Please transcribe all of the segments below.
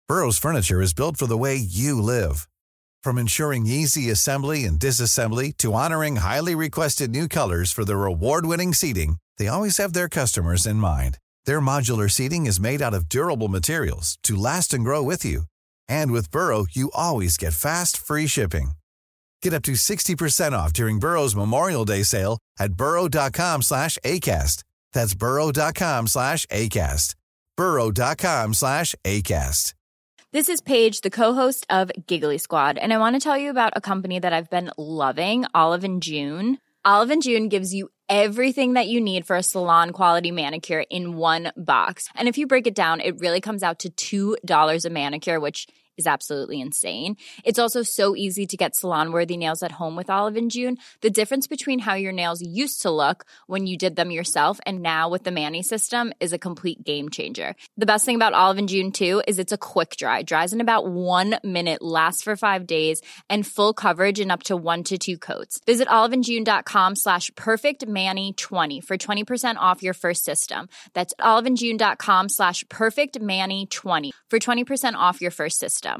Burrow's furniture is built for the way you live. From ensuring easy assembly and disassembly to honoring highly requested new colors for their award-winning seating, they always have their customers in mind. Their modular seating is made out of durable materials to last and grow with you. And with Burrow, you always get fast, free shipping. Get up to 60% off during Burrow's Memorial Day sale at burrow.com/ACAST. That's burrow.com/ACAST. burrow.com/ACAST. This is Paige, the co-host of Giggly Squad, and I want to tell you about a company that I've been loving, Olive & June. Olive & June gives you everything that you need for a salon-quality manicure in one box. And if you break it down, it really comes out to $2 a manicure, which is absolutely insane. It's also so easy to get salon-worthy nails at home with Olive & June. The difference between how your nails used to look when you did them yourself and now with the Mani system is a complete game changer. The best thing about Olive & June, too, is it's a quick dry. Dries in about 1 minute, lasts for 5 days, and full coverage in up to 1 to 2 coats. Visit oliveandjune.com/perfectmani20 for 20% off your first system. That's oliveandjune.com/perfectmani20 for 20% off your first system.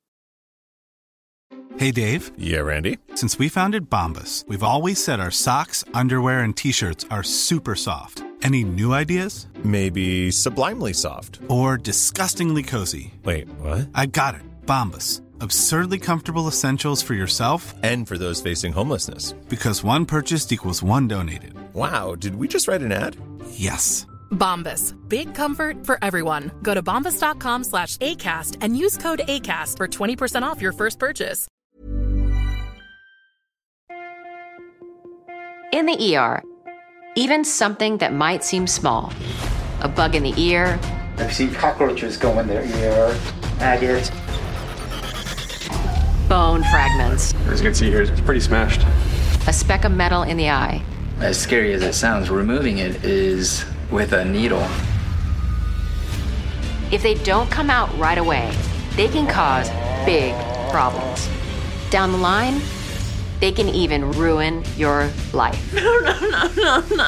Hey, Dave. Yeah, Randy. Since we founded Bombas, we've always said our socks, underwear, and T-shirts are super soft. Any new ideas? Maybe sublimely soft. Or disgustingly cozy. Wait, what? I got it. Bombas. Absurdly comfortable essentials for yourself and for those facing homelessness. Because one purchased equals one donated. Wow, did we just write an ad? Yes. Bombas. Big comfort for everyone. Go to bombas.com/ACAST and use code ACAST for 20% off your first purchase. In the ER, even something that might seem small, a bug in the ear. I've seen cockroaches go in their ear, maggots. Bone fragments. As you can see here, it's pretty smashed. A speck of metal in the eye. As scary as it sounds, removing it is with a needle. If they don't come out right away, they can cause big problems. Down the line, they can even ruin your life. No.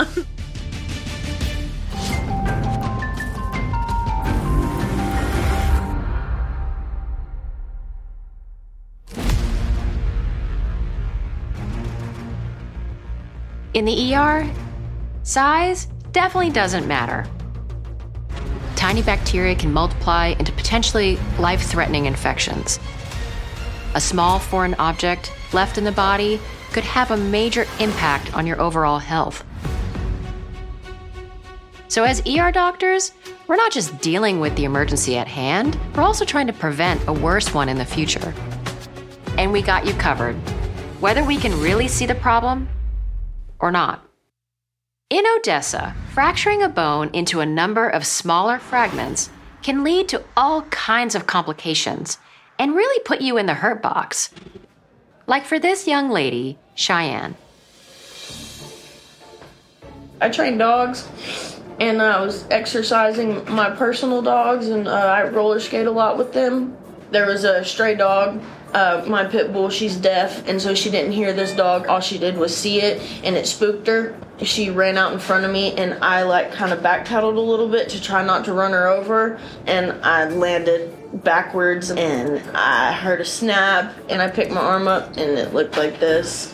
In the ER, size definitely doesn't matter. Tiny bacteria can multiply into potentially life-threatening infections. A small foreign object left in the body could have a major impact on your overall health. So as ER doctors, we're not just dealing with the emergency at hand, we're also trying to prevent a worse one in the future. And we got you covered, whether we can really see the problem or not. In Odessa, fracturing a bone into a number of smaller fragments can lead to all kinds of complications and really put you in the hurt box. Like for this young lady, Cheyenne. I train dogs, and I was exercising my personal dogs, and I roller skate a lot with them. There was a stray dog, my pit bull, she's deaf, and so she didn't hear this dog. All she did was see it, and it spooked her. She ran out in front of me, and I kind of backpedaled a little bit to try not to run her over, and I landed backwards, and I heard a snap, and I picked my arm up, and it looked like this.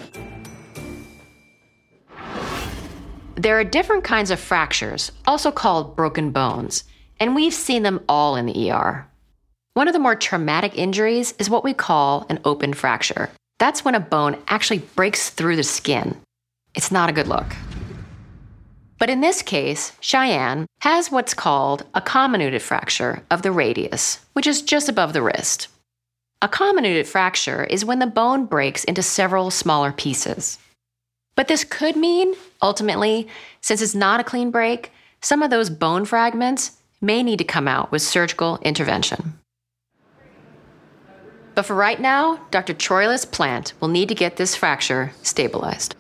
There are different kinds of fractures, also called broken bones, and we've seen them all in the ER. One of the more traumatic injuries is what we call an open fracture. That's when a bone actually breaks through the skin. It's not a good look. But in this case, Cheyenne has what's called a comminuted fracture of the radius, which is just above the wrist. A comminuted fracture is when the bone breaks into several smaller pieces. But this could mean, ultimately, since it's not a clean break, some of those bone fragments may need to come out with surgical intervention. But for right now, Dr. Troilus Plant will need to get this fracture stabilized.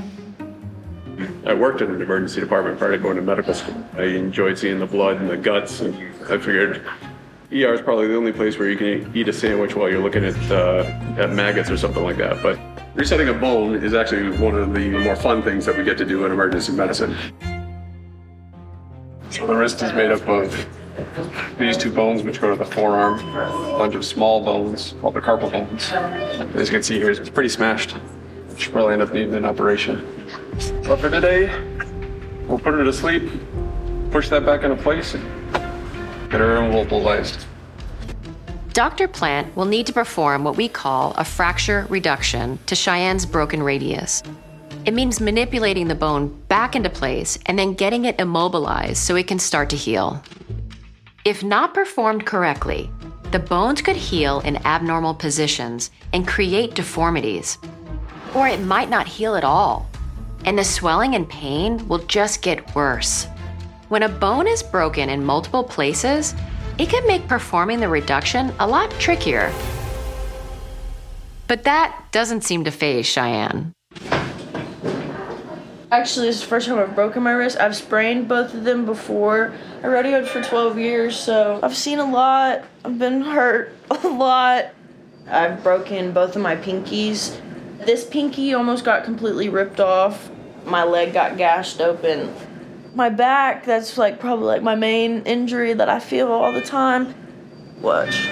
I worked in an emergency department prior to going to medical school. I enjoyed seeing the blood and the guts, and I figured ER is probably the only place where you can eat a sandwich while you're looking at maggots or something like that. But resetting a bone is actually one of the more fun things that we get to do in emergency medicine. So the wrist is made up of these two bones, which go to the forearm, a bunch of small bones called the carpal bones. As you can see here, it's pretty smashed. Should probably end up needing an operation. But for today, we'll put her to sleep, push that back into place, and get her immobilized. Dr. Plant will need to perform what we call a fracture reduction to Cheyenne's broken radius. It means manipulating the bone back into place and then getting it immobilized so it can start to heal. If not performed correctly, the bones could heal in abnormal positions and create deformities. Or it might not heal at all, and the swelling and pain will just get worse. When a bone is broken in multiple places, it can make performing the reduction a lot trickier. But that doesn't seem to faze Cheyenne. Actually, this is the first time I've broken my wrist. I've sprained both of them before. I radioed for 12 years, so I've seen a lot. I've been hurt a lot. I've broken both of my pinkies. This pinky almost got completely ripped off. My leg got gashed open. My back, that's probably my main injury that I feel all the time. Watch.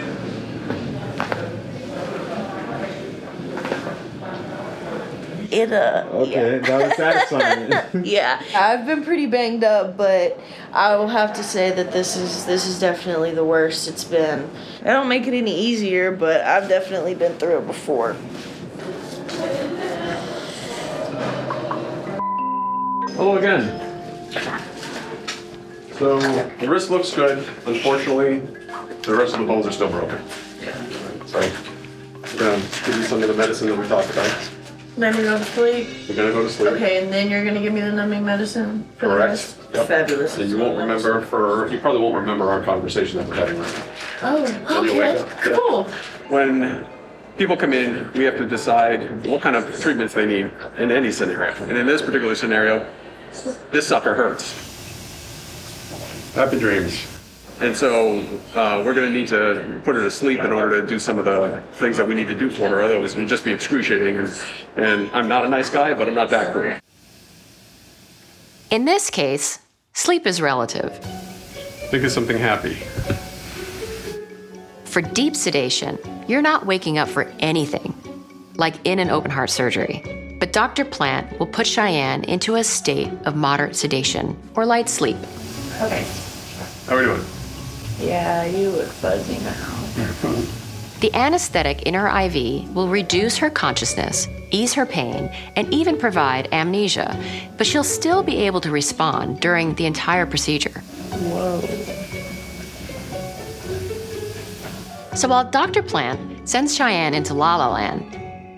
Okay, that was satisfying. Yeah, I've been pretty banged up, but I will have to say that this is definitely the worst it's been. I don't make it any easier, but I've definitely been through it before. Hello again. So the wrist looks good. Unfortunately, the rest of the bones are still broken. So I'm gonna give you some of the medicine that we talked about. Then we go to sleep. We're gonna go to sleep. Okay, and then you're gonna give me the numbing medicine for the Correct. rest? Yep. Fabulous. So you probably won't remember our conversation that we're having right now. Oh, you'll wake okay, up. cool. When people come in, we have to decide what kind of treatments they need in any scenario. And in this particular scenario, this sucker hurts. Happy dreams. And so we're going to need to put her to sleep in order to do some of the things that we need to do for her. Otherwise, it would just be excruciating. And I'm not a nice guy, but I'm not that cruel. In this case, sleep is relative. Think of something happy. For deep sedation, you're not waking up for anything, like in an open heart surgery. But Dr. Plant will put Cheyenne into a state of moderate sedation or light sleep. Okay. How are we doing? Yeah, you look fuzzy now. The anesthetic in her IV will reduce her consciousness, ease her pain, and even provide amnesia, but she'll still be able to respond during the entire procedure. Whoa. So while Dr. Plant sends Cheyenne into La La Land,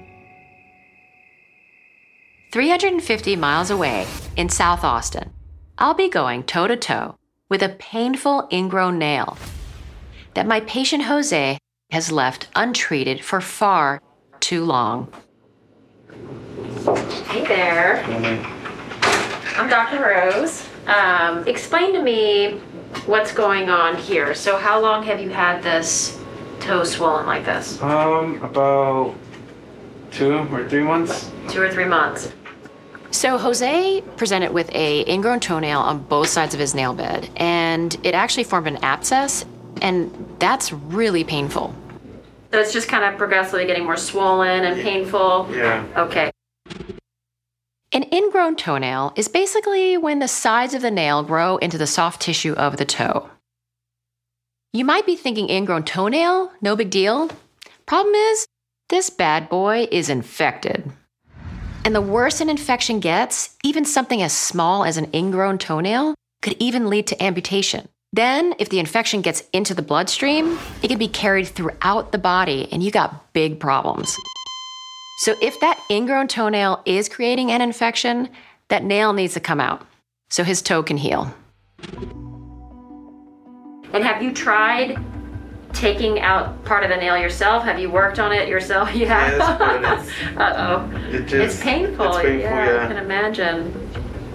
350 miles away in South Austin, I'll be going toe-to-toe with a painful ingrown nail that my patient Jose has left untreated for far too long. Hey there. I'm Dr. Rose. Explain to me what's going on here. So how long have you had this toe swollen like this? About 2 or 3 months. 2 or 3 months. So Jose presented with a ingrown toenail on both sides of his nail bed, and it actually formed an abscess, and that's really painful. So it's just kind of progressively getting more swollen and painful? Yeah. Okay. An ingrown toenail is basically when the sides of the nail grow into the soft tissue of the toe. You might be thinking ingrown toenail, no big deal. Problem is, this bad boy is infected. And the worse an infection gets, even something as small as an ingrown toenail could even lead to amputation. Then, if the infection gets into the bloodstream, it can be carried throughout the body and you got big problems. So if that ingrown toenail is creating an infection, that nail needs to come out so his toe can heal. And have you tried taking out part of the nail yourself? Have you worked on it yourself? You have? Yes, but Uh-oh. It's painful. It's painful, yeah. I can imagine.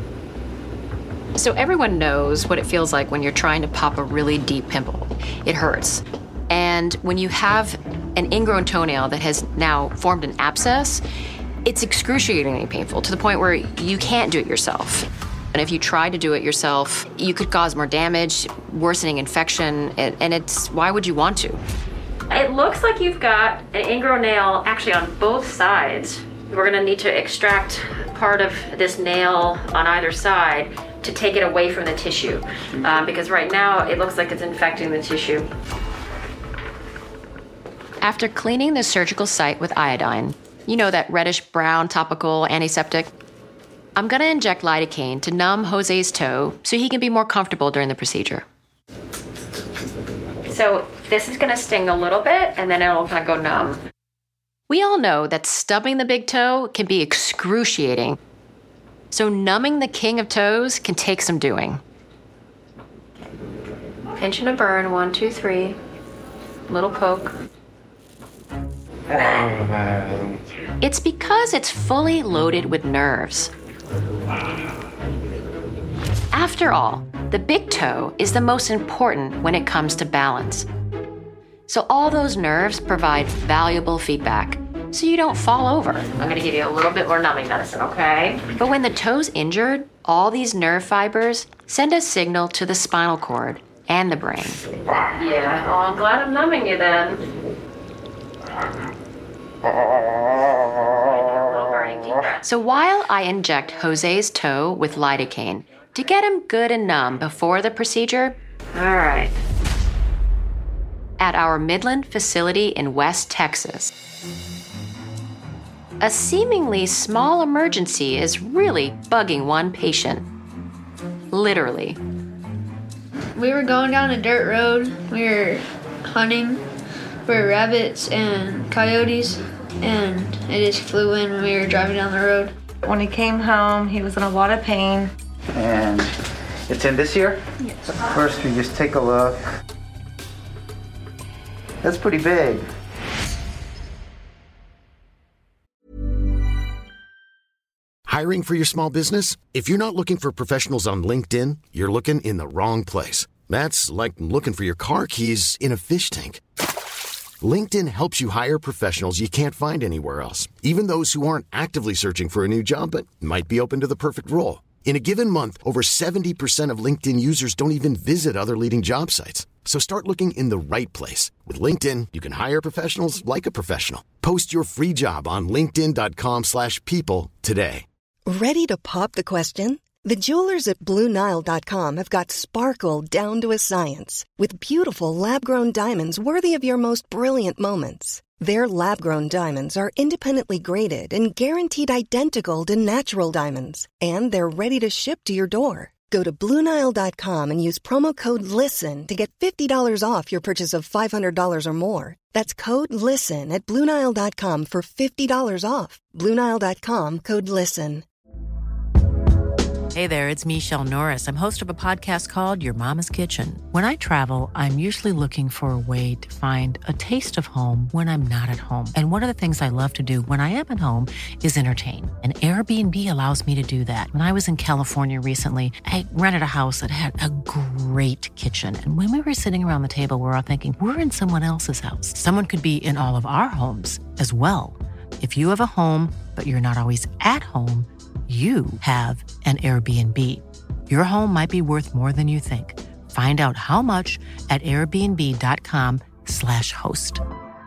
So everyone knows what it feels like when you're trying to pop a really deep pimple. It hurts. And when you have an ingrown toenail that has now formed an abscess, it's excruciatingly painful to the point where you can't do it yourself. And if you try to do it yourself, you could cause more damage, worsening infection, and why would you want to? It looks like you've got an ingrown nail actually on both sides. We're gonna need to extract part of this nail on either side to take it away from the tissue, because right now it looks like it's infecting the tissue. After cleaning the surgical site with iodine, you know, that reddish-brown topical antiseptic, I'm gonna inject lidocaine to numb Jose's toe so he can be more comfortable during the procedure. So this is gonna sting a little bit, and then it'll kind of go numb. We all know that stubbing the big toe can be excruciating. So numbing the king of toes can take some doing. Pinch and a burn, 1, 2, 3. Little poke. It's because it's fully loaded with nerves. After all, the big toe is the most important when it comes to balance. So all those nerves provide valuable feedback, so you don't fall over. I'm gonna give you a little bit more numbing medicine, okay? But when the toe's injured, all these nerve fibers send a signal to the spinal cord and the brain. Yeah, well, I'm glad I'm numbing you then. So while I inject Jose's toe with lidocaine to get him good and numb before the procedure, all right. At our Midland facility in West Texas, a seemingly small emergency is really bugging one patient. Literally. We were going down a dirt road. We were hunting for rabbits and coyotes, and it just flew in when we were driving down the road. When he came home, he was in a lot of pain. And it's in this ear? Yes. First, we just take a look. That's pretty big. Hiring for your small business? If you're not looking for professionals on LinkedIn, you're looking in the wrong place. That's like looking for your car keys in a fish tank. LinkedIn helps you hire professionals you can't find anywhere else, even those who aren't actively searching for a new job but might be open to the perfect role. In a given month, over 70% of LinkedIn users don't even visit other leading job sites. So start looking in the right place. With LinkedIn, you can hire professionals like a professional. Post your free job on linkedin.com/people today. Ready to pop the question? The jewelers at BlueNile.com have got sparkle down to a science with beautiful lab-grown diamonds worthy of your most brilliant moments. Their lab-grown diamonds are independently graded and guaranteed identical to natural diamonds, and they're ready to ship to your door. Go to BlueNile.com and use promo code LISTEN to get $50 off your purchase of $500 or more. That's code LISTEN at BlueNile.com for $50 off. BlueNile.com, code LISTEN. Hey there, it's Michelle Norris. I'm host of a podcast called Your Mama's Kitchen. When I travel, I'm usually looking for a way to find a taste of home when I'm not at home. And one of the things I love to do when I am at home is entertain. And Airbnb allows me to do that. When I was in California recently, I rented a house that had a great kitchen. And when we were sitting around the table, we were all thinking, we're in someone else's house. Someone could be in all of our homes as well. If you have a home, but you're not always at home, you have an Airbnb. Your home might be worth more than you think. Find out how much at airbnb.com/host.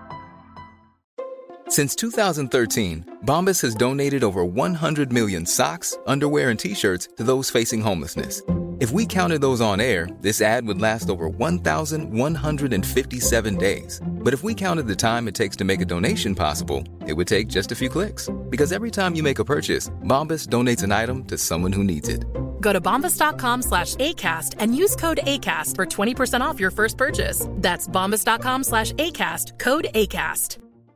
Since 2013, Bombas has donated over 100 million socks, underwear, and T-shirts to those facing homelessness. If we counted those on air, this ad would last over 1,157 days. But if we counted the time it takes to make a donation possible, it would take just a few clicks. Because every time you make a purchase, Bombas donates an item to someone who needs it. Go to bombas.com/ACAST and use code ACAST for 20% off your first purchase. That's bombas.com/ACAST, code ACAST.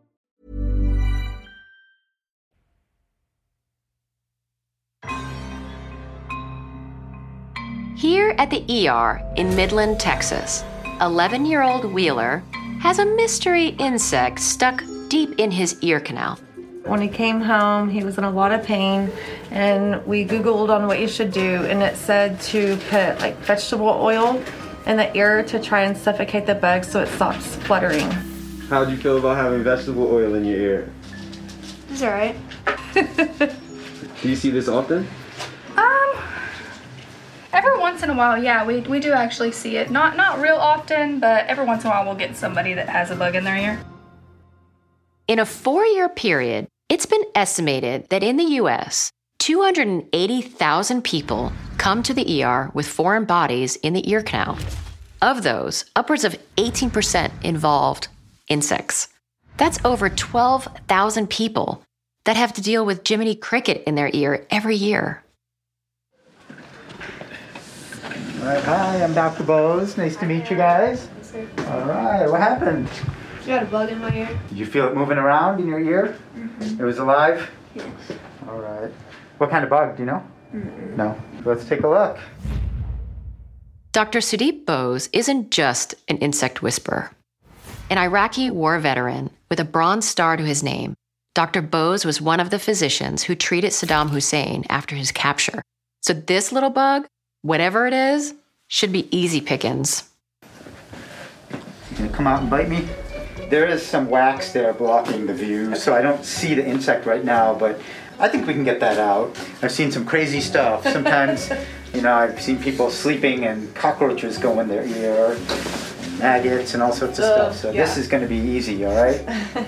Here at the ER in Midland, Texas, 11-year-old Wheeler has a mystery insect stuck deep in his ear canal. When he came home, he was in a lot of pain, and we Googled on what you should do, and it said to put like vegetable oil in the ear to try and suffocate the bug so it stops fluttering. How'd you feel about having vegetable oil in your ear? It's alright. Do you see this often? in a while, yeah, we do actually see it. Not real often, but every once in a while we'll get somebody that has a bug in their ear. In a 4-year period, it's been estimated that in the U.S., 280,000 people come to the ER with foreign bodies in the ear canal. Of those, upwards of 18% involved insects. That's over 12,000 people that have to deal with Jiminy Cricket in their ear every year. All right, hi, I'm Dr. Bose. Nice to meet you guys. All right, what happened? I got a bug in my ear. Did you feel it moving around in your ear? Mm-hmm. It was alive? Yes. All right. What kind of bug, do you know? Mm-mm. No. Let's take a look. Dr. Sudeep Bose isn't just an insect whisperer. An Iraqi war veteran with a Bronze Star to his name, Dr. Bose was one of the physicians who treated Saddam Hussein after his capture. So this little bug, whatever it is, should be easy pickings. You gonna come out and bite me? There is some wax there blocking the view, so I don't see the insect right now, but I think we can get that out. I've seen some crazy stuff. Sometimes, I've seen people sleeping and cockroaches go in their ear, and maggots and all sorts of stuff. So This is going to be easy, all right?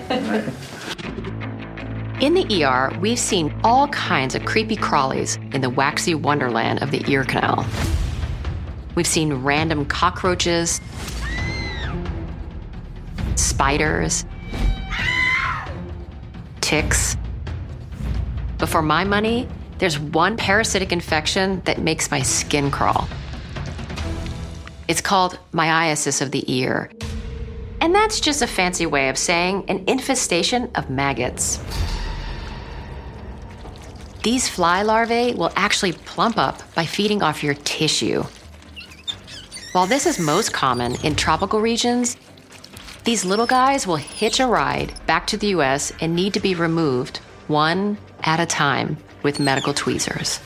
In the ER, we've seen all kinds of creepy crawlies in the waxy wonderland of the ear canal. We've seen random cockroaches, spiders, ticks. But for my money, there's one parasitic infection that makes my skin crawl. It's called myiasis of the ear. And that's just a fancy way of saying an infestation of maggots. These fly larvae will actually plump up by feeding off your tissue. While this is most common in tropical regions, these little guys will hitch a ride back to the US and need to be removed one at a time with medical tweezers.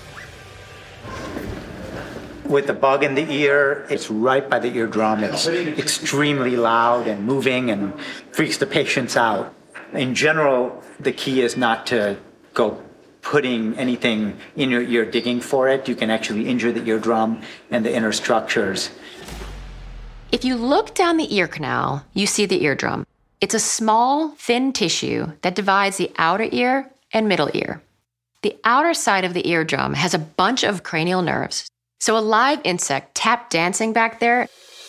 With the bug in the ear, it's right by the eardrum. It's extremely loud and moving and freaks the patients out. In general, the key is not to go putting anything in your ear, digging for it. You can actually injure the eardrum and the inner structures. If you look down the ear canal, you see the eardrum. It's a small, thin tissue that divides the outer ear and middle ear. The outer side of the eardrum has a bunch of cranial nerves, so a live insect tap dancing back there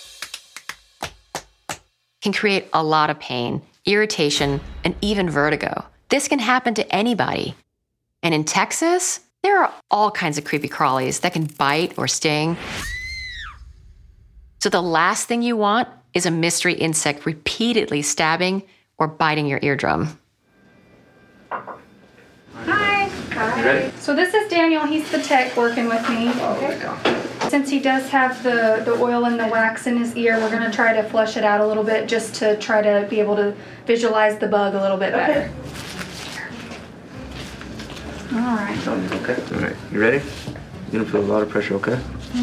can create a lot of pain, irritation, and even vertigo. This can happen to anybody. And in Texas, there are all kinds of creepy crawlies that can bite or sting. So the last thing you want is a mystery insect repeatedly stabbing or biting your eardrum. Hi. You ready? So this is Daniel. He's the tech working with me. Okay. Since he does have the oil and the wax in his ear, we're going to try to flush it out a little bit just to try to be able to visualize the bug a little bit better. All right. Okay. All right. You ready? You're going to feel a lot of pressure, okay?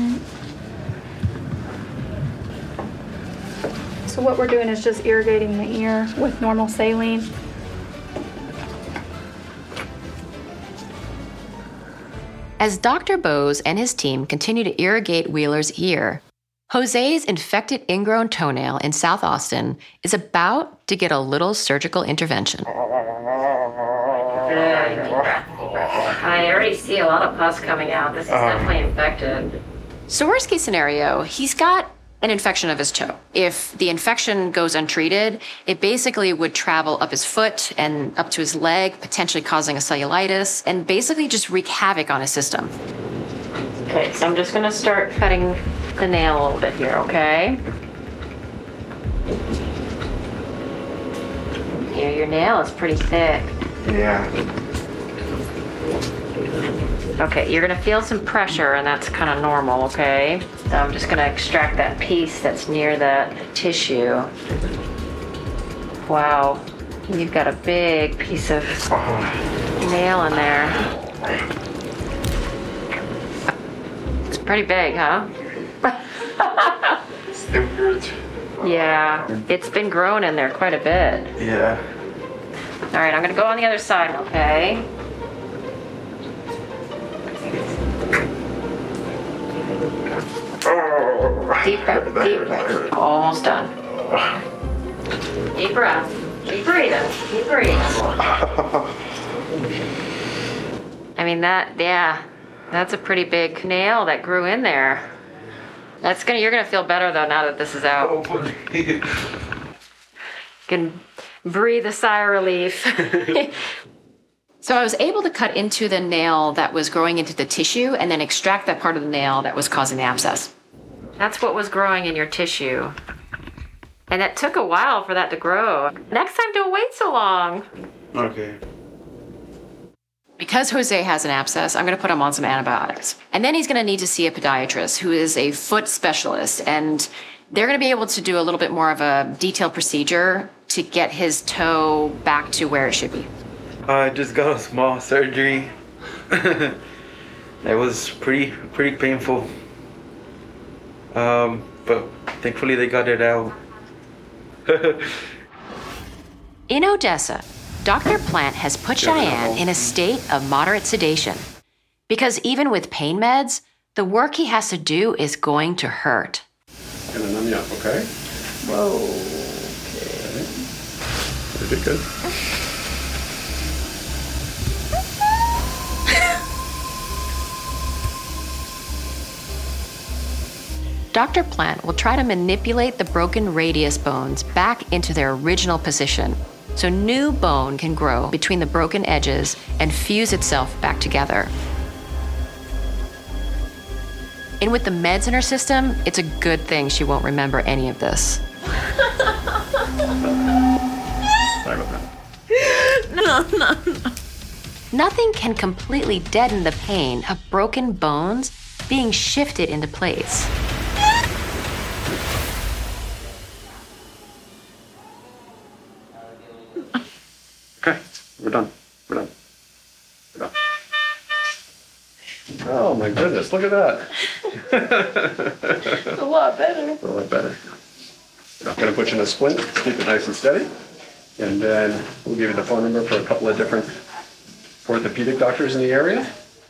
So what we're doing is just irrigating the ear with normal saline. As Dr. Bose and his team continue to irrigate Wheeler's ear, Jose's infected ingrown toenail in South Austin is about to get a little surgical intervention. I already see a lot of pus coming out. This is definitely infected. So worst case scenario, he's got an infection of his toe. If the infection goes untreated, it basically would travel up his foot and up to his leg, potentially causing a cellulitis, and basically just wreak havoc on his system. Okay, so I'm just gonna start cutting the nail a little bit here, okay? Here, your nail is pretty thick. Yeah. Okay, you're gonna feel some pressure, and that's kind of normal, okay? So I'm just gonna extract that piece that's near that tissue. Wow, you've got a big piece of nail in there. It's pretty big, huh? Yeah, it's been growing in there quite a bit. Yeah. All right, I'm gonna go on the other side, okay? Deep breath, deep breath. Almost done. Deep breath. Keep breathing. Keep breathing. I mean, that's a pretty big nail that grew in there. You're gonna feel better though now that this is out. You can breathe a sigh of relief. So I was able to cut into the nail that was growing into the tissue and then extract that part of the nail that was causing the abscess. That's what was growing in your tissue. And it took a while for that to grow. Next time, don't wait so long. Okay. Because Jose has an abscess, I'm going to put him on some antibiotics. And then he's going to need to see a podiatrist who is a foot specialist. And they're going to be able to do a little bit more of a detailed procedure to get his toe back to where it should be. I just got a small surgery. It was pretty painful. But thankfully they got it out. In Odessa, Dr. Plant has put Cheyenne in a state of moderate sedation. Because even with pain meds, the work he has to do is going to hurt. Gonna numb you up, okay? Whoa. Okay. Pretty good. Dr. Plant will try to manipulate the broken radius bones back into their original position so new bone can grow between the broken edges and fuse itself back together. And with the meds in her system, it's a good thing she won't remember any of this. Sorry about that. No. Nothing can completely deaden the pain of broken bones being shifted into place. Okay, we're done. Oh my goodness, look at that. It's a lot better. A lot better. I'm gonna put you in a splint, keep it nice and steady. And then we'll give you the phone number for a couple of different orthopedic doctors in the area.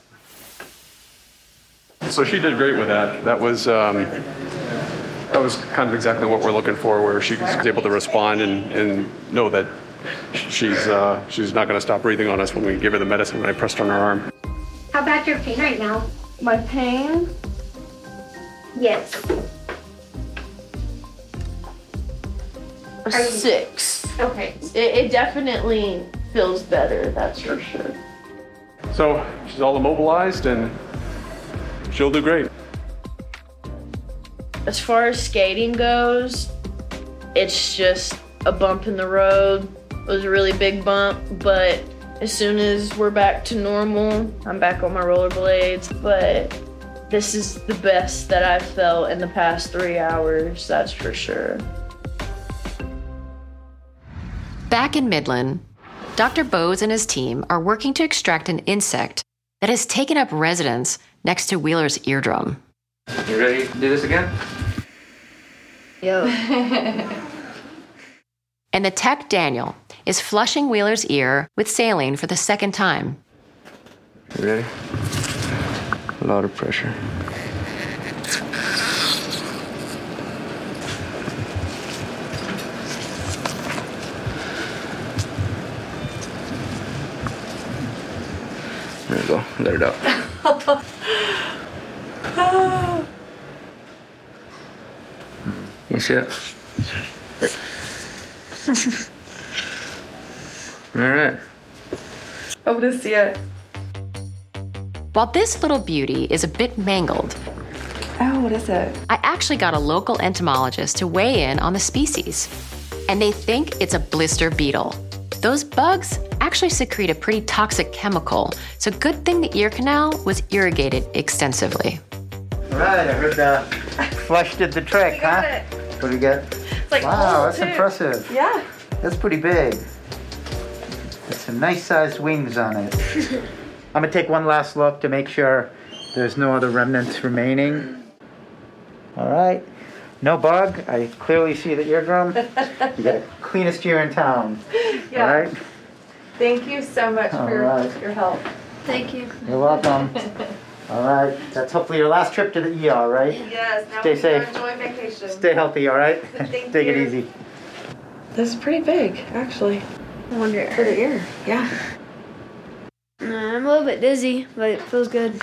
So she did great with that. That was kind of exactly what we're looking for, where she was able to respond and know that she's not going to stop breathing on us when we give her the medicine when I pressed on her arm. How bad your pain right now? My pain? Yes. A 6. Okay. It definitely feels better, that's for sure. So she's all immobilized and she'll do great. As far as skating goes, it's just a bump in the road. It was a really big bump, but as soon as we're back to normal, I'm back on my rollerblades. But this is the best that I've felt in the past 3 hours, that's for sure. Back in Midland, Dr. Bose and his team are working to extract an insect that has taken up residence next to Wheeler's eardrum. You ready to do this again? Yo. And the tech, Daniel, is flushing Wheeler's ear with saline for the second time. You ready? A lot of pressure. There you go. Let it out. You see it? All right. I want to see it. While this little beauty is a bit mangled, Oh, what is it? I actually got a local entomologist to weigh in on the species. And they think it's a blister beetle. Those bugs actually secrete a pretty toxic chemical, so good thing the ear canal was irrigated extensively. All right, I heard flush did the trick, huh? It. What do we get? It's like wow, that's too. impressive. Yeah. That's pretty big. That's some nice sized wings on it. I'm gonna take one last look to make sure there's no other remnants remaining. All right, no bug. I clearly see the eardrum. You got the cleanest ear in town. Yeah. All right. Thank you so much for All right. your help. Thank you. You're welcome. All right, that's hopefully your last trip to the ER, right? Yes, now Stay we safe. can enjoy vacation. Stay healthy, all right? Thank Take it you. easy. This is pretty big, actually. I wonder. For the ear, yeah. I'm a little bit dizzy, but it feels good.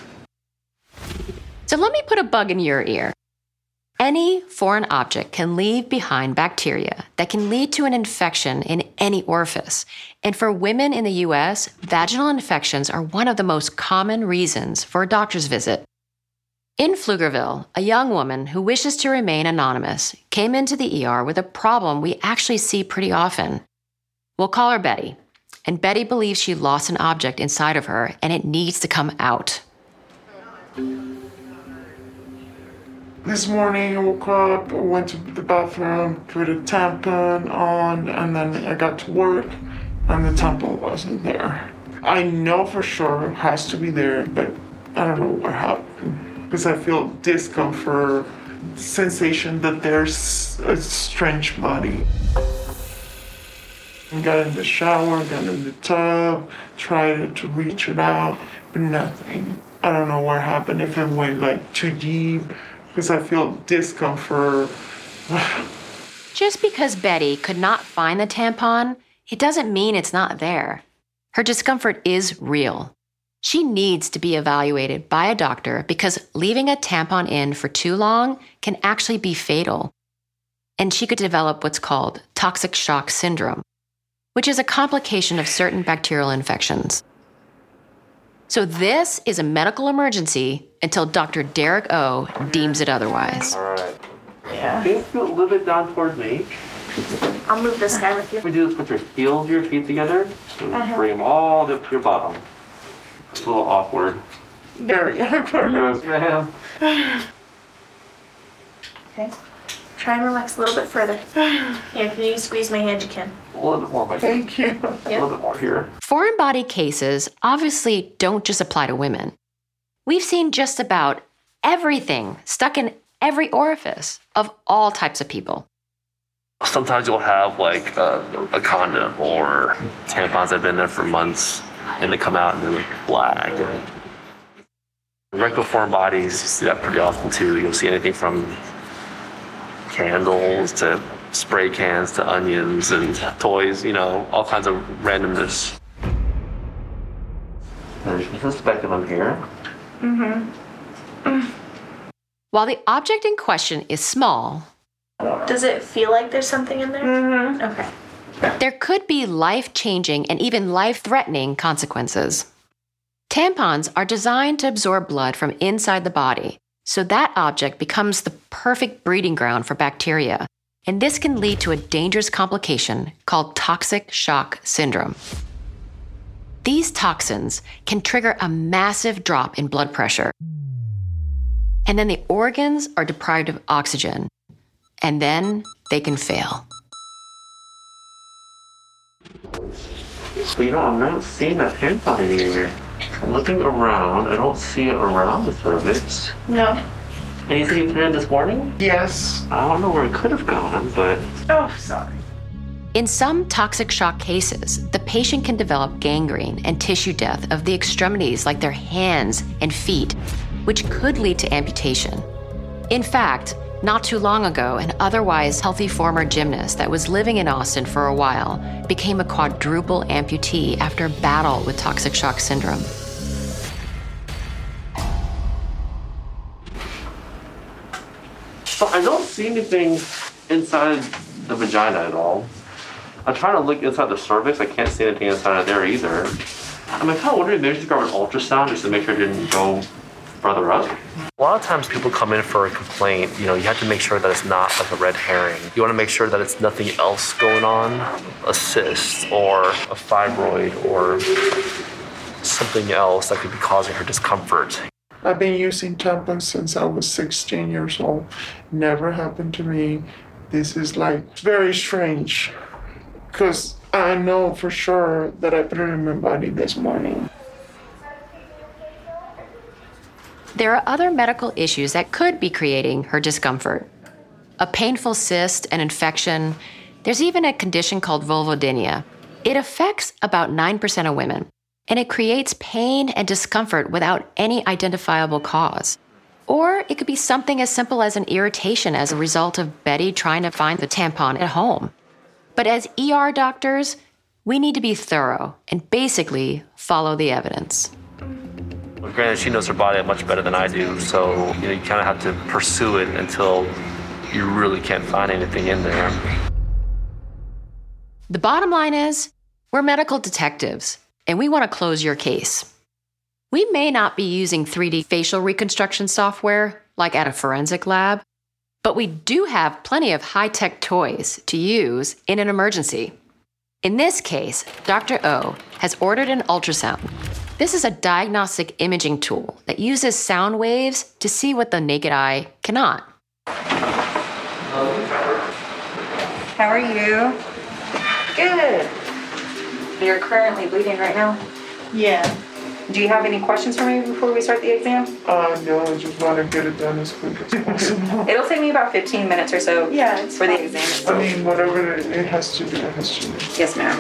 So let me put a bug in your ear. Any foreign object can leave behind bacteria that can lead to an infection in any orifice. And for women in the US, vaginal infections are one of the most common reasons for a doctor's visit. In Pflugerville, a young woman who wishes to remain anonymous came into the ER with a problem we actually see pretty often. We'll call her Betty. And Betty believes she lost an object inside of her and it needs to come out. This morning I woke up, went to the bathroom, put a tampon on, and then I got to work and the tampon wasn't there. I know for sure it has to be there, but I don't know what happened. Because I feel discomfort, sensation that there's a strange body. I got in the shower, got in the tub, tried to reach it out, but nothing. I don't know what happened, if it went like too deep, because I feel discomfort. Just because Betty could not find the tampon, it doesn't mean it's not there. Her discomfort is real. She needs to be evaluated by a doctor because leaving a tampon in for too long can actually be fatal. And she could develop what's called toxic shock syndrome, which is a complication of certain bacterial infections. So this is a medical emergency until Dr. Derek O deems it otherwise. All right. Yeah. Can you feel a little bit down towards me? I'll move this guy with you. We do this with your heels of your feet together. And bring them all the way up to your bottom. It's a little awkward. Very awkward. Yes, ma'am. Okay. Try and relax a little bit further. Yeah, can you squeeze my hand? You can. A little bit more, my Thank you. A little bit more here. Foreign body cases obviously don't just apply to women. We've seen just about everything stuck in every orifice of all types of people. Sometimes you'll have like a condom or tampons that have been there for months and they come out and they're like black. Rectal foreign bodies, you see that pretty often too. You'll see anything from candles to spray cans to onions and toys, all kinds of randomness. There's a speculum here. While the object in question is small, Does it feel like there's something in there? Okay. there could be life-changing and even life-threatening consequences. Tampons are designed to absorb blood from inside the body, so that object becomes the perfect breeding ground for bacteria, and this can lead to a dangerous complication called toxic shock syndrome. These toxins can trigger a massive drop in blood pressure, and then the organs are deprived of oxygen, and then they can fail. So, I'm not seeing that tampon anywhere. I'm looking around. I don't see it around the cervix. No. Anything you put in this morning? Yes. I don't know where it could have gone, but... Oh, sorry. In some toxic shock cases, the patient can develop gangrene and tissue death of the extremities like their hands and feet, which could lead to amputation. In fact, not too long ago, an otherwise healthy former gymnast that was living in Austin for a while became a quadruple amputee after a battle with toxic shock syndrome. So I don't see anything inside the vagina at all. I'm trying to look inside the cervix. I can't see anything inside of there either. I'm kind of wondering, maybe just grab an ultrasound just to make sure it didn't go further up. A lot of times people come in for a complaint, you have to make sure that it's not like a red herring. You want to make sure that it's nothing else going on, a cyst or a fibroid or something else that could be causing her discomfort. I've been using tampons since I was 16 years old. Never happened to me. This is very strange because I know for sure that I put it in my body this morning. There are other medical issues that could be creating her discomfort. A painful cyst, an infection. There's even a condition called vulvodynia. It affects about 9% of women. and it creates pain and discomfort without any identifiable cause. Or it could be something as simple as an irritation as a result of Betty trying to find the tampon at home. But as ER doctors, we need to be thorough and basically follow the evidence. Well, granted, she knows her body much better than I do, so you kind of have to pursue it until you really can't find anything in there. The bottom line is, we're medical detectives, and we want to close your case. We may not be using 3D facial reconstruction software like at a forensic lab, but we do have plenty of high-tech toys to use in an emergency. In this case, Dr. O has ordered an ultrasound. This is a diagnostic imaging tool that uses sound waves to see what the naked eye cannot. How are you? Good. You're currently bleeding right now? Yeah. Do you have any questions for me before we start the exam? No, I just want to get it done as quick as possible. It'll take me about 15 minutes or so for the exam itself. I mean, whatever it has to do, it has to do. Yes, ma'am.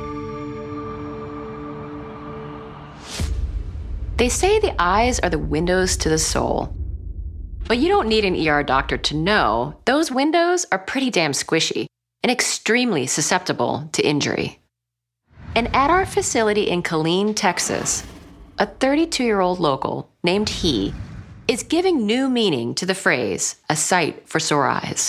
They say the eyes are the windows to the soul. But you don't need an ER doctor to know those windows are pretty damn squishy and extremely susceptible to injury. And at our facility in Killeen, Texas, a 32-year-old local named He is giving new meaning to the phrase, a sight for sore eyes.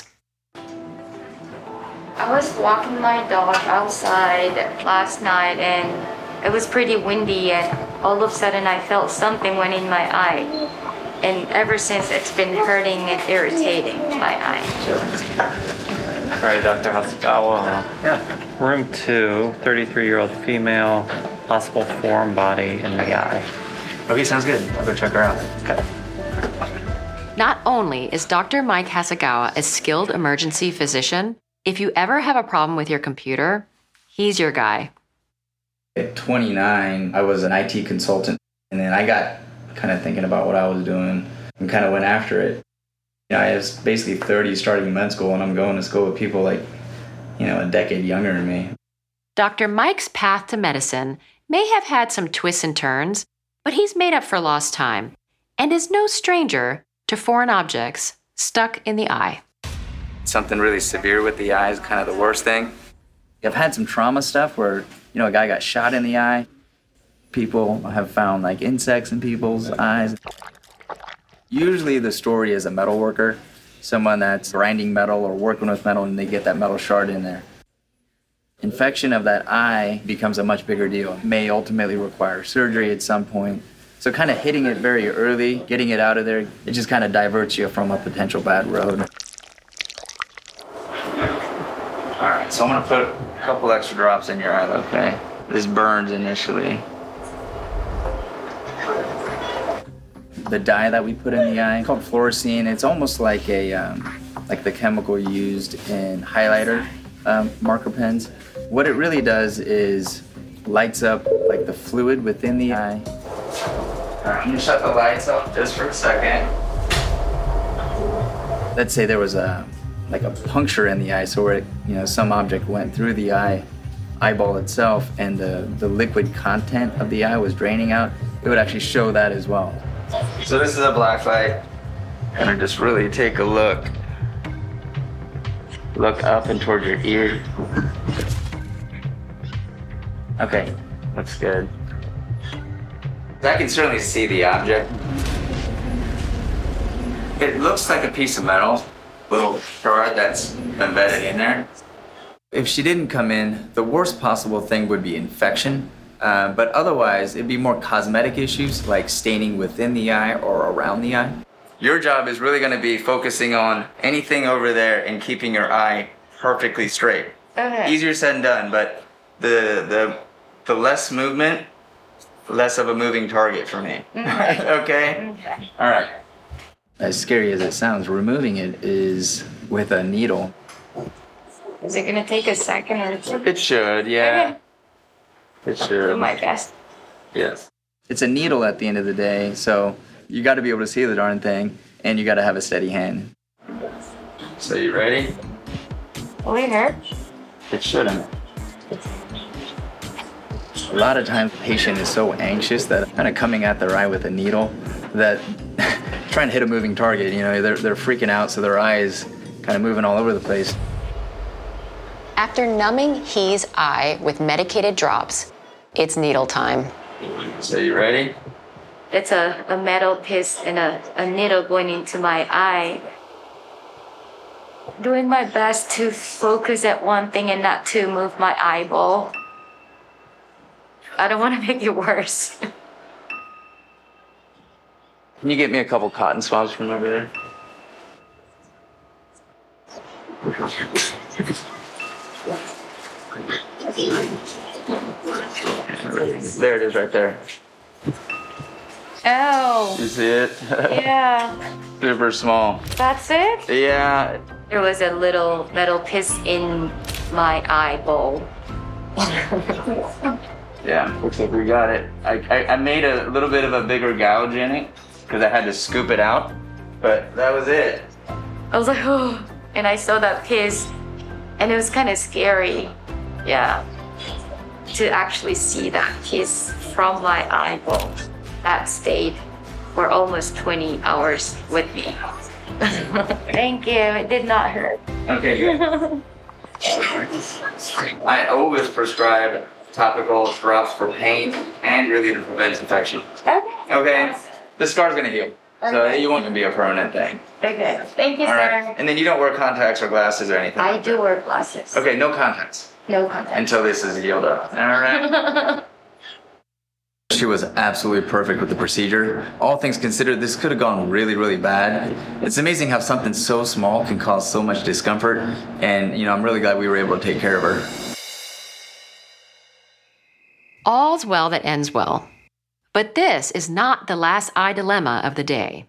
I was walking my dog outside last night and it was pretty windy and all of a sudden I felt something went in my eye. And ever since it's been hurting and irritating my eye. All right, Dr. Hasegawa. Yeah. Room 2, 33-year-old female, possible foreign body in the eye. Okay, sounds good. I'll go check her out. Okay. Not only is Dr. Mike Hasegawa a skilled emergency physician, if you ever have a problem with your computer, he's your guy. At 29, I was an IT consultant, and then I got kind of thinking about what I was doing and kind of went after it. You know, I was basically 30 starting med school, and I'm going to school with people like, you know, a decade younger than me. Dr. Mike's path to medicine may have had some twists and turns, but he's made up for lost time and is no stranger to foreign objects stuck in the eye. Something really severe with the eye is kind of the worst thing. I've had some trauma stuff where, you know, a guy got shot in the eye. People have found like insects in people's eyes. Usually the story is a metal worker, someone that's grinding metal or working with metal and they get that metal shard in there. Infection of that eye becomes a much bigger deal. It may ultimately require surgery at some point. So kind of hitting it very early, getting it out of there, it just kind of diverts you from a potential bad road. All right, so I'm gonna put a couple extra drops in your eye, okay? This burns initially. The dye that we put in the eye, called fluorescein, it's almost like like the chemical used in highlighter marker pens. What it really does is lights up like the fluid within the eye. All right, I'm gonna shut the lights off just for a second. Let's say there was like a puncture in the eye, so where some object went through the eyeball itself, and the liquid content of the eye was draining out. It would actually show that as well. So this is a black light. And I just really take a look. Look up and towards your ear. Okay, looks good. I can certainly see the object. It looks like a piece of metal, little shard that's embedded in there. If she didn't come in, the worst possible thing would be infection. But otherwise, it'd be more cosmetic issues like staining within the eye or around the eye. Your job is really going to be focusing on anything over there and keeping your eye perfectly straight. Okay. Easier said than done, but the less movement, less of a moving target for me. Okay? All right. As scary as it sounds, removing it is with a needle. Is it gonna take a second or two? It should, yeah. Okay. It should. Do my best. Yes. It's a needle at the end of the day, so you got to be able to see the darn thing, and you got to have a steady hand. So you ready? Will it hurt? It shouldn't. A lot of times the patient is so anxious that kind of coming at their eye with a needle that trying to hit a moving target, they're freaking out, so their eye is kind of moving all over the place. After numbing He's eye with medicated drops, it's needle time. So you ready? It's a metal piece and a needle going into my eye. Doing my best to focus at one thing and not to move my eyeball. I don't want to make it worse. Can you get me a couple cotton swabs from over there? There it is right there. Oh. You see it? Yeah. Super small. That's it? Yeah. There was a little metal piece in my eyeball. Yeah, looks like we got it. I made a little bit of a bigger gouge in it because I had to scoop it out, but that was it. I was like, oh, and I saw that piece, and it was kind of scary, yeah, to actually see that piece from my eyeball that stayed for almost 20 hours with me. Thank you, it did not hurt. Okay, good. I always prescribe topical drops for pain and really to prevent infection. Okay? The scar's gonna heal. So you won't be a permanent thing. Okay, thank you, All sir. right. And then you don't wear contacts or glasses or anything? I do wear glasses. Okay, no contacts. No contacts. Until this is healed up. All right. She was absolutely perfect with the procedure. All things considered, this could have gone really, really bad. It's amazing how something so small can cause so much discomfort. And, I'm really glad we were able to take care of her. All's well that ends well. But this is not the last eye dilemma of the day.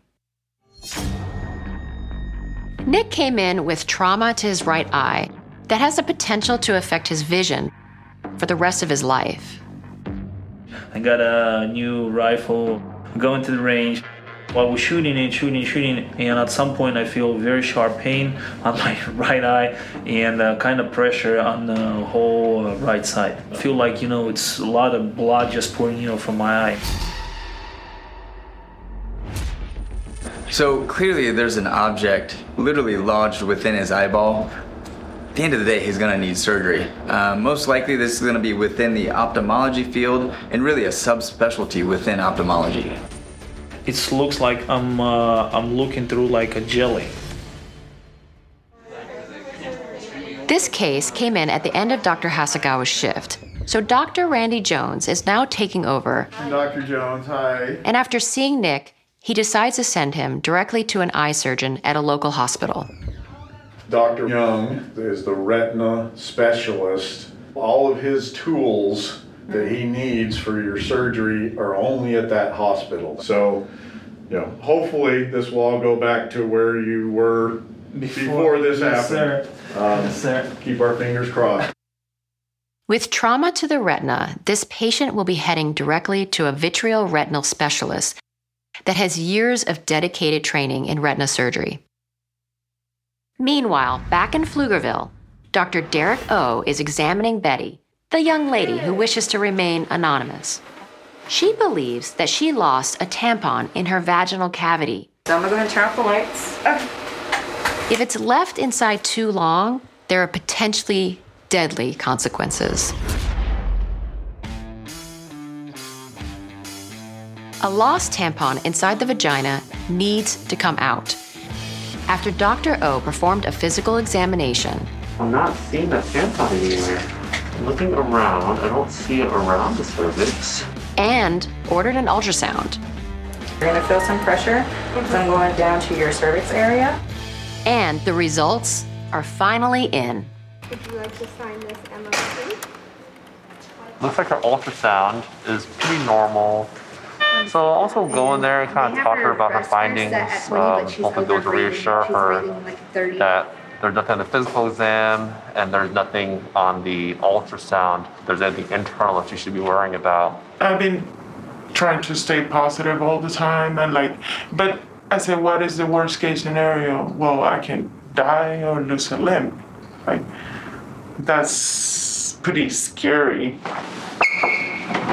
Nick came in with trauma to his right eye that has the potential to affect his vision for the rest of his life. I got a new rifle, going to the range. While we're shooting, and at some point I feel very sharp pain on my right eye and kind of pressure on the whole right side. I feel like, it's a lot of blood just pouring, from my eye. So clearly there's an object literally lodged within his eyeball. At the end of the day, he's gonna need surgery. Most likely this is gonna be within the ophthalmology field and really a subspecialty within ophthalmology. It looks like I'm looking through like a jelly. This case came in at the end of Dr. Hasegawa's shift, so Dr. Randy Jones is now taking over. Dr. Jones, hi. And after seeing Nick, he decides to send him directly to an eye surgeon at a local hospital. Dr. Young is the retina specialist. All of his tools that he needs for your surgery are only at that hospital. So, hopefully this will all go back to where you were before this happened. Yes, sir. Keep our fingers crossed. With trauma to the retina, this patient will be heading directly to a vitreoretinal specialist that has years of dedicated training in retina surgery. Meanwhile, back in Pflugerville, Dr. Derek O is examining Betty, the young lady who wishes to remain anonymous. She believes that she lost a tampon in her vaginal cavity. So I'm gonna go ahead and turn off the lights. If it's left inside too long, there are potentially deadly consequences. A lost tampon inside the vagina needs to come out. After Dr. O performed a physical examination, I'm not seeing that tampon anywhere. I'm looking around, I don't see it around the cervix. And ordered an ultrasound. You're gonna feel some pressure, so I'm going down to your cervix area. And the results are finally in. Would you like to sign this MOC? Looks like her ultrasound is pretty normal. So I'll also go in there and kind of talk to her about her findings. Hopefully those will reassure her that there's nothing on the physical exam and there's nothing on the ultrasound. There's anything internal that she should be worrying about. I've been trying to stay positive all the time but I said, what is the worst case scenario? Well, I can die or lose a limb. That's pretty scary.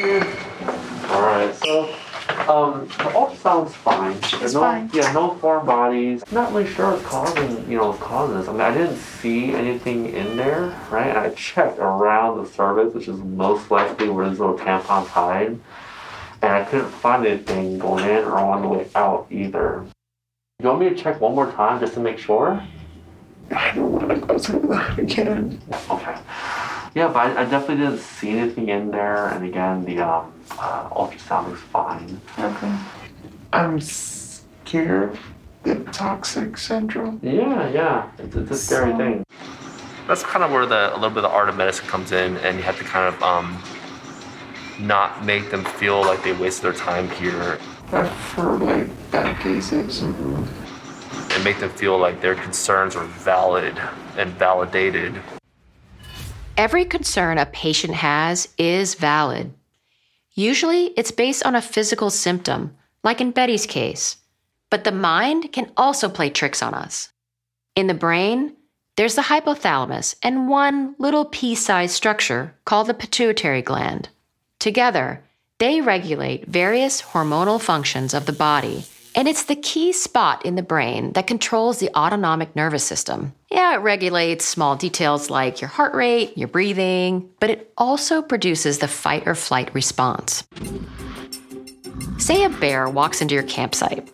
All right, so the ultrasound's fine. It's fine. Yeah, no foreign bodies. Not really sure what's causing this. I mean, I didn't see anything in there, right? And I checked around the cervix, which is most likely where this little tampon's hide, and I couldn't find anything going in or on the way out either. You want me to check one more time just to make sure? I don't want to go through that again. Okay. Yeah, but I definitely didn't see anything in there, and again, the ultrasound was fine. Okay. I'm scared. The toxic syndrome. Yeah. It's a scary thing. That's kind of where a little bit of the art of medicine comes in, and you have to kind of not make them feel like they wasted their time here. I've heard like bad cases. And make them feel like their concerns are valid and validated. Every concern a patient has is valid. Usually, it's based on a physical symptom, like in Betty's case. But the mind can also play tricks on us. In the brain, there's the hypothalamus and one little pea-sized structure called the pituitary gland. Together, they regulate various hormonal functions of the body, and it's the key spot in the brain that controls the autonomic nervous system. Yeah, it regulates small details like your heart rate, your breathing, but it also produces the fight or flight response. Say a bear walks into your campsite.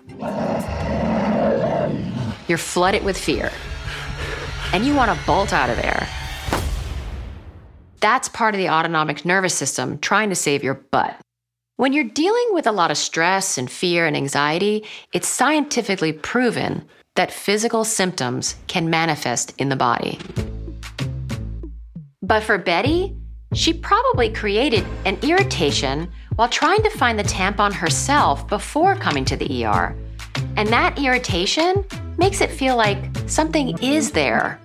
You're flooded with fear, and you want to bolt out of there. That's part of the autonomic nervous system trying to save your butt. When you're dealing with a lot of stress and fear and anxiety, it's scientifically proven that physical symptoms can manifest in the body. But for Betty, she probably created an irritation while trying to find the tampon herself before coming to the ER. And that irritation makes it feel like something is there.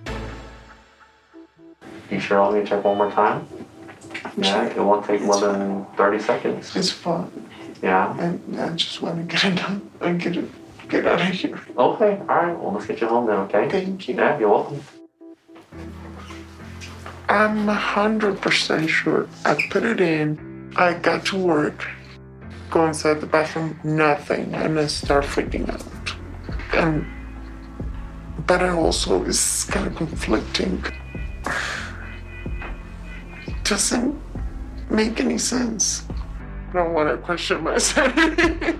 You sure I'll need to check one more time? Yeah, it won't take more than 30 seconds. It's fine. Yeah. And I just want to get it done and get out of here. Okay, all right. Well, let's get you home then, okay? Thank you. Yeah, you're welcome. I'm 100% sure. I put it in. I got to work. Go inside the bathroom, nothing, and I start freaking out. But I also is kind of conflicting. Doesn't make any sense. I don't want to question my sanity.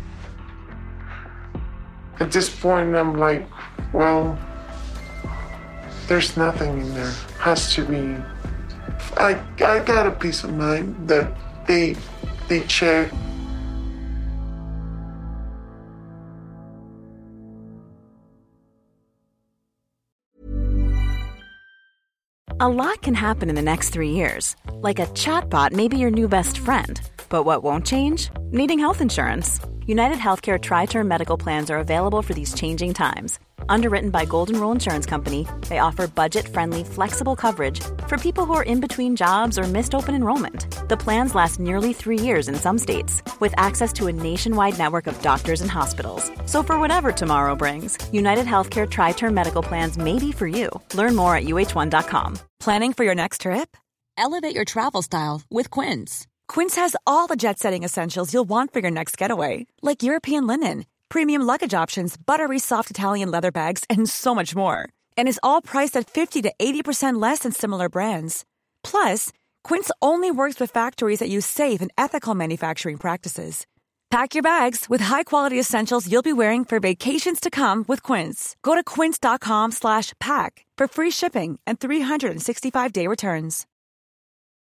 At this point, I'm like, well, there's nothing in there. Has to be. I got a peace of mind that they check. A lot can happen in the next 3 years. Like a chatbot may be your new best friend. But what won't change? Needing health insurance. United Healthcare Tri-Term Medical Plans are available for these changing times. Underwritten by Golden Rule Insurance Company, they offer budget-friendly, flexible coverage for people who are in between jobs or missed open enrollment. The plans last nearly 3 years in some states, with access to a nationwide network of doctors and hospitals. So for whatever tomorrow brings, United Healthcare Tri-Term Medical Plans may be for you. Learn more at uh1.com. Planning for your next trip? Elevate your travel style with Quince. Quince has all the jet-setting essentials you'll want for your next getaway, like European linen, premium luggage options, buttery soft Italian leather bags, and so much more. And is all priced at 50 to 80% less than similar brands. Plus, Quince only works with factories that use safe and ethical manufacturing practices. Pack your bags with high-quality essentials you'll be wearing for vacations to come with Quince. Go to quince.com/pack for free shipping and 365-day returns.